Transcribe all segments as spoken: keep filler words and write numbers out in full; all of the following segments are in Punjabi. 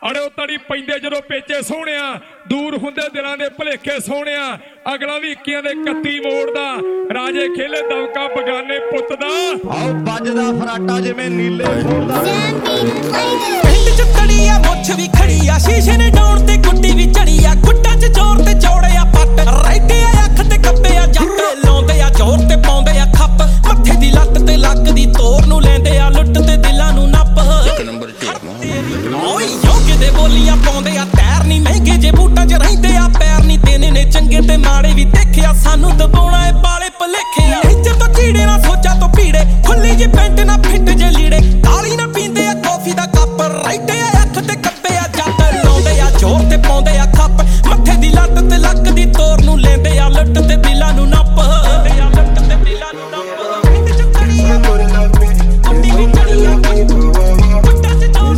अड़े तड़ी पैंदे जदों पेचे सोहणिया दूर हुंदे दिलां दे भुलेखे सोहणिया अगला भी इक्कियां दे इकत्ती मोड़दा राजे खेले दवका बगाने पुੱਤ ਦਾ आओ ਵੱਜਦਾ ਫਰਾਟਾ ਜਿਵੇਂ ਨੀਲੇ ਫੋੜਦਾ ਪਿੰਡ ਚ ਤੜੀ ਆ ਮੁੱਛ ਵੀ ਖੜੀ ਆ ਸ਼ੀਸ਼ੇ ਨੇ ਡਾਉਣ ਤੇ ਗੁੱਡੀ ਵੀ ਚੜੀ ਆ ਗੁੱਟਾਂ ਚ ਜ਼ੋਰ ਤੇ ਚੌੜੇ ਆ ਪੱਟ ਰਾਈਟੇ ਆ ਅੱਖ ਤੇ ਕੱਬੇ ਆ ਜੱਟ ਲਾਉਂਦੇ ਆ ਜ਼ੋਰ ਤੇ ਪਾਉਂਦੇ ਆ ਖੱਪ ਮੱਥੇ ਦੀ ਲੱਤ ਤੇ ਲੱਕ ਦੀ ਤੋਰ ਨੂੰ ਲੈਂਦੇ ਆ ਲੁੱਟ ਤੇ ਦਿਲਾਂ ਨੂੰ ਨੱਪ ਨੰਬਰ ਓਏ ਯੋਗੇ ਦੇ ਬੋਲੀਆਂ ਪਾਉਂਦੇ ਆ ਟਾਇਰ ਨਹੀਂ ਮਹਿੰਗੇ ਜੇ ਬੂਟਾਂ 'ਚ ਰਹਿੰਦੇ ਆ ਪੈਰ ਨਹੀਂ ਤੇਨੇ ਨੇ ਚੰਗੇ ਤੇ ਮਾੜੇ ਵੀ ਦੇਖਿਆ ਸਾਨੂੰ ਦਬਾਉਣਾ ਏ ਬਾਲੇ ਭਲੇਖੇ ਆ ਇੱਜ਼ਤ ਤੋਂ ਕੀੜੇ ਨਾ ਸੋਚਾਂ ਤੋਂ ਪੀੜੇ ਖੁੱਲੀ ਜੀ ਪੈਂਟ ਨਾ ਫਿੱਟ ਜੇ ਲੀੜੇ ਕਾਲੀ ਨਾ ਪੀਂਦੇ ਆ ਕਾਫੀ ਦਾ ਕੱਪ ਰਾਈਟੇ ਆ ਅੱਖ ਤੇ ਕੱਬੇ ਆ ਜੱਟ ਲਾਉਂਦੇ ਆ ਜ਼ੋਰ ਤੇ ਪਾਉਂਦੇ ਆ ਖੱਪ ਮੱਥੇ ਦੀ ਲੱਤ ਤੇ ਲੱਕ ਦੀ ਤੋਰ ਨੂੰ ਲੈਂਦੇ ਆ ਲੁੱਟ ਤੇ ਦਿਲਾਂ ਨੂੰ ਨੱਪ ਲੈਂਦੇ ਆ ਲੁੱਟ ਤੇ ਦਿਲਾਂ ਨੂੰ ਨੱਪ ਪਿੰਡ 'ਚ ਤੜੀ ਆ ਕੁੱਡੀ ਵੀ ਚੜੀ ਆ ਗੁੱਟਾਂ 'ਚ ਜ਼ੋਰ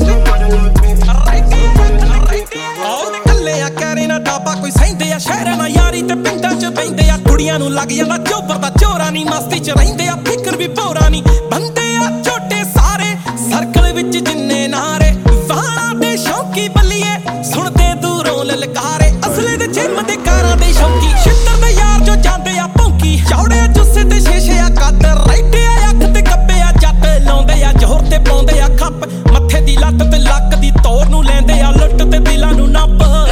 ਤੇ ਕੱਲੇ ਆ ਕਹਿਰੇ ਨਾ ਡਾਬਾ ਕੋਈ ਸਹਿੰਦੇ ਆ ਸ਼ਹਿਰਾਂ ਨਾਲ ਯਾਰੀ ਤੇ ਪਿੰਡਾਂ 'ਚ ਬਹਿੰਦੇ ਆ ਕੁੜੀਆਂ ਨੂੰ ਲੱਗ ਜਾਂਦਾ ਚੋਬਰ ਦਾ ਚੋਰਾ ਨੀ ਮਸਤੀ 'ਚ ਰਹਿੰਦੇ ਆ ਫਿਕਰ ਵੀ ਭੋਰਾ ਨੀ ਬੰਦੇ ਆ ਛੋਟੇ ਸਾਰੇ ਸਰਕਲ ਵਿੱਚ ਜਿੰਨੇ ਨਾਰੇ ਵਾਹਾਂ ਦੇ ਸ਼ੌਕੀ ਬੱਲੀਏ ਸੁਣਦੇ ਦੂਰੋਂ ਲਲਕਾਰੇ ਅਸਲੇ ਦੇ ਜਿੰਮ ਦੇ ਕਾਰਾਂ ਦੇ ਸ਼ੌਕੀ ਛਿੱਤਰ ਦੇ ਯਾਰ ਜੋ ਜਾਂਦੇ ਆ ਭੌਂਕੀ ਚੌੜੇ ਜੁੱਸੇ ਤੇ ਸ਼ੀਸ਼ੇ ਆ ਕੱਦ ਰਾਈਟੇ ਆ ਅੱਖ ਤੇ ਕੱਬੇ ਆ ਜੱਟ ਲਾਉਂਦੇ ਆ ਜ਼ੋਰ ਤੇ ਪਾਉਂਦੇ ਆ ਖੱਪ ਮੱਥੇ ਦੀ ਲੱਤ ਤੇ ਲੱਕ ਦੀ ਤੋਰ ਨੂੰ ਲੈਂਦੇ ਆ ਲੁੱਟ ਤੇ ਦਿਲਾਂ ਨੂੰ ਨੱਪ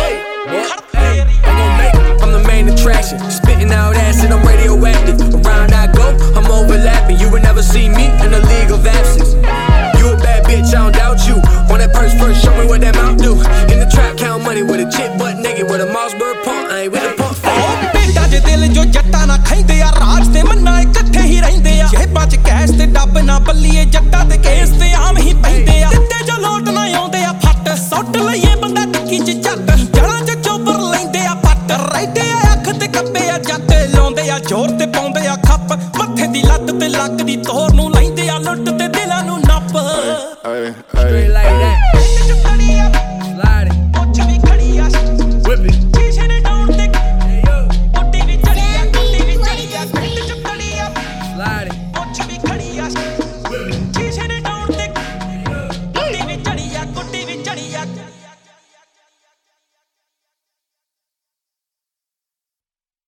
I'm the main attraction, spitting out acid, I'm radioactive. Around I go, I'm overlapping. You would never see me in a league of absence. You a bad bitch, I don't doubt you. On that purse first, show me what that mouth do. In the trap, count money with a chick butt naked with a Mossberg pump. I ain't with a pump. ਬੇਟਾ ਜੇ ਦਿਲ ਜੋ ਜੱਟਾਂ ਨਾ ਖਾਂਦੇ ਆ ਰਾਜ ਤੇ ਮੰਨਾ ਇਕੱਠੇ ਹੀ ਰਹਿੰਦੇ ਆ ਜੇਬਾਂ 'ਚ ਕੈਸ਼ ਤੇ ਡੱਬ ਨਾ ਬੱਲੀਏ ਜੱਟਾਂ ਤੇ ਕੇਸ ਤੇ ਆਮ ਹੀ ਪੈਂਦੇ ਆ ਦਿੱਤੇ ਜੋ ਲੋਟ ਨਾ ਆਉਂਦੇ ਆ ਫੱਟ ਸੁੱਟ ਲਈਏ ਬੰਦਾ ਟਿੱਕੀ 'ਚ ਝੱਟ ਜੜਾਂ 'ਚ ਚੋਬਰ ਲੈਂਦੇ ਆ ਪੱਟ ਰਾਈਟੇ ਆ ਅੱਖ ਤੇ ਕੱਬੇ ਆ ਜੱਟ ਲਾਉਂਦੇ ਆ ਜ਼ੋਰ ਤੇ ਪਾਉਂਦੇ ਆ ਖੱਪ ਮੱਥੇ ਦੀ ਲੱਤ ਤੇ ਲੱਕ ਦੀ ਤੋਰ ਨੂੰ ਲੈਂਦੇ ਆ ਲੁੱਟ ਤੇ ਦਿਲਾਂ ਨੂੰ ਨੱਪ Straight like that.